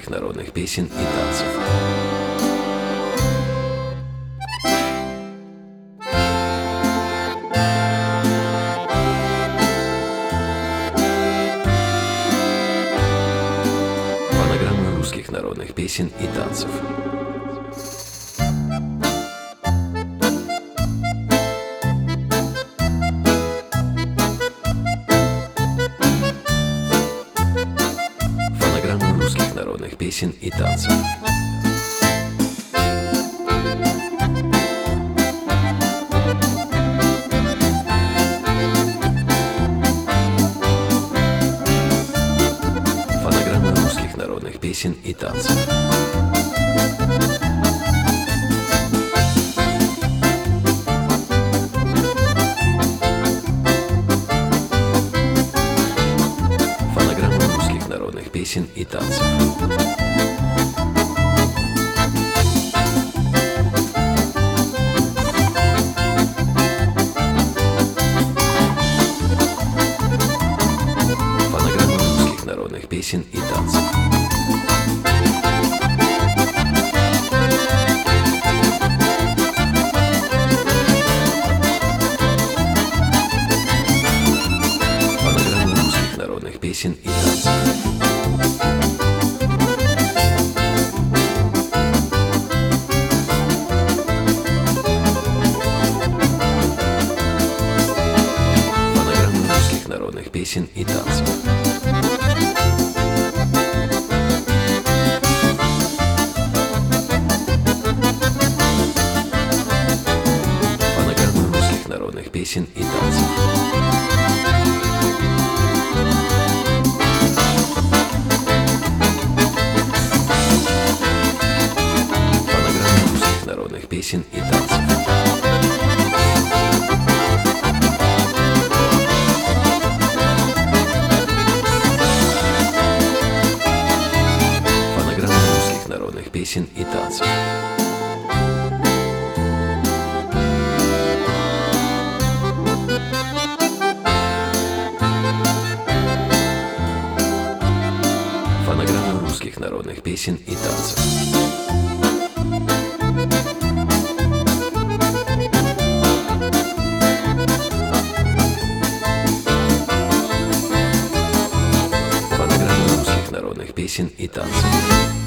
русских народных песен и танцев. Фонограмма русских народных песен и танцев. Фонограмма русских народных песен и танцев. Фонограмма русских народных песен и танцев. Фонограмма русских народных песен и танцев. Фонограмма русских народных песен и танцев. Фонограмма русских народных песен и танцев. Фонограмма русских народных песен и танцев. Фонограмма русских народных песен и танцев. Фонограмма русских народных песен и танцев. Фонограмма русских народных песен и танцев. Фонограмма русских народных песен и танцев. Фонограмма русских народных песен и танцев.